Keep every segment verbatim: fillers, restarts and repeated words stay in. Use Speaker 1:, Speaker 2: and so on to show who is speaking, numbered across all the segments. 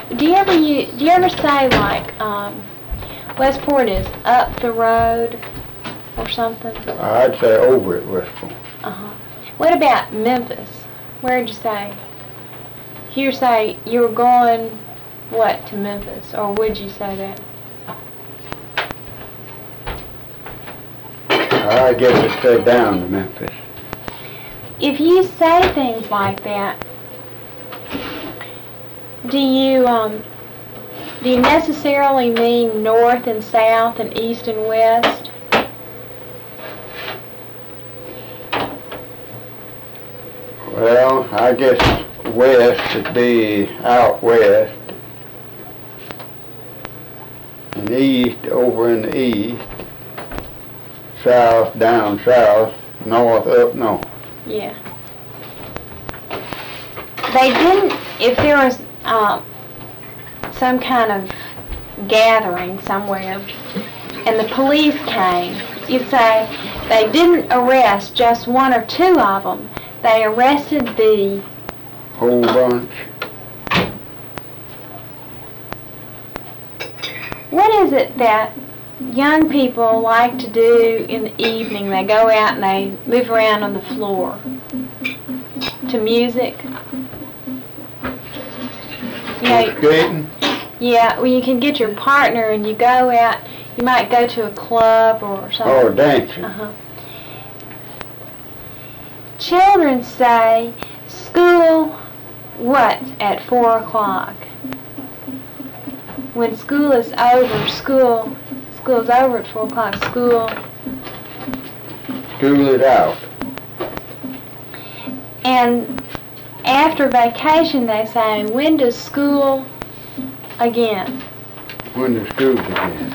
Speaker 1: Do you ever you do you ever say like um, Westport is up the road or something?
Speaker 2: I'd say over at Westport.
Speaker 1: Uh huh. What about Memphis? Where'd you say? You say you were going what to Memphis, or would you say that?
Speaker 2: I guess it'd stay down to Memphis.
Speaker 1: If you say things like that, do you um, do you necessarily mean north and south and east and west?
Speaker 2: Well, I guess west would be out west, and east over in the east, south down south, north up north.
Speaker 1: Yeah. They didn't, if there was uh, some kind of gathering somewhere and the police came, you'd say they didn't arrest just one or two of them. They arrested the
Speaker 2: whole bunch.
Speaker 1: What is it that young people like to do in the evening? They go out and they move around on the floor to music. You know,
Speaker 2: Skating?
Speaker 1: yeah, well, you can get your partner and you go out. You might go to a club or something.
Speaker 2: Oh, dancing.
Speaker 1: Uh-huh. Children say school, what, at four o'clock? When school is over, school, school's over at four o'clock, school.
Speaker 2: School it out.
Speaker 1: And after vacation, they say, when does school again?
Speaker 2: When the school begins.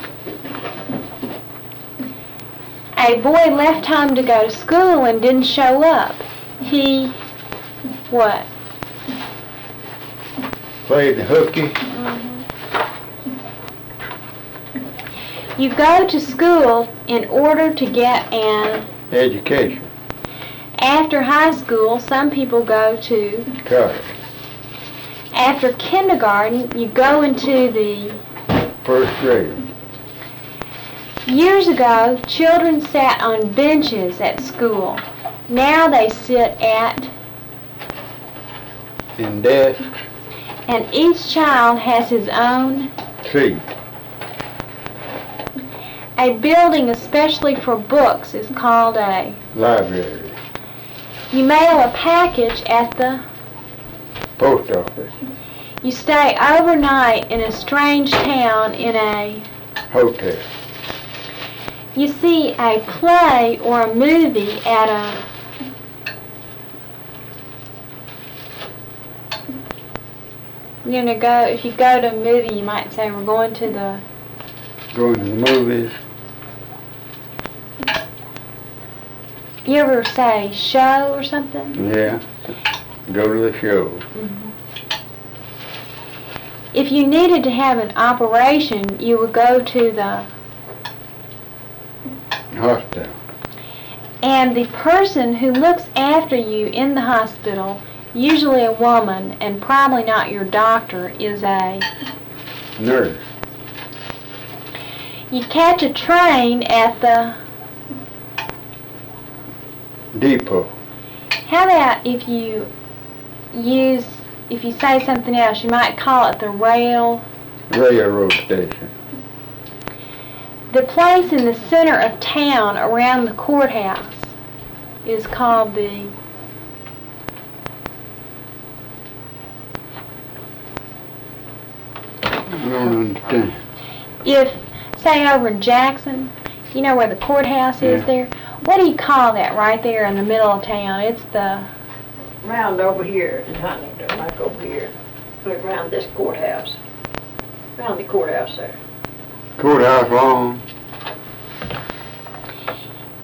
Speaker 1: A boy left home to go to school and didn't show up. He, what?
Speaker 2: Played the hooky.
Speaker 1: Mm-hmm. You go to school in order to get an
Speaker 2: Education.
Speaker 1: After high school, some people go to
Speaker 2: College.
Speaker 1: After kindergarten, you go into the
Speaker 2: First grade.
Speaker 1: Years ago, children sat on benches at school. Now they sit at
Speaker 2: In desks.
Speaker 1: and each child has his own
Speaker 2: Seat.
Speaker 1: A building especially for books is called a
Speaker 2: Library.
Speaker 1: You mail a package at the
Speaker 2: Post office.
Speaker 1: You stay overnight in a strange town in a
Speaker 2: Hotel.
Speaker 1: You see a play or a movie at a You're gonna go if you go to a movie, you might say we're going to the
Speaker 2: Going to the movies.
Speaker 1: You ever say show or something?
Speaker 2: Yeah. Go to the show.
Speaker 1: Mm-hmm. If you needed to have an operation, you would go to the
Speaker 2: Hospital.
Speaker 1: And the person who looks after you in the hospital, usually a woman and probably not your doctor, is a
Speaker 2: Nurse.
Speaker 1: You catch a train at the
Speaker 2: Depot.
Speaker 1: How about if you use if you say something else, you might call it the rail
Speaker 2: Railroad station.
Speaker 1: The place in the center of town around the courthouse is called the
Speaker 2: I don't understand.
Speaker 1: If, say over in Jackson, you know where the courthouse is
Speaker 2: Yeah.
Speaker 1: there? What do you call that right there in the middle of town? It's the
Speaker 3: Round over here in Huntington, like over here. Put it around this courthouse. Around the courthouse there.
Speaker 2: Courthouse lawn.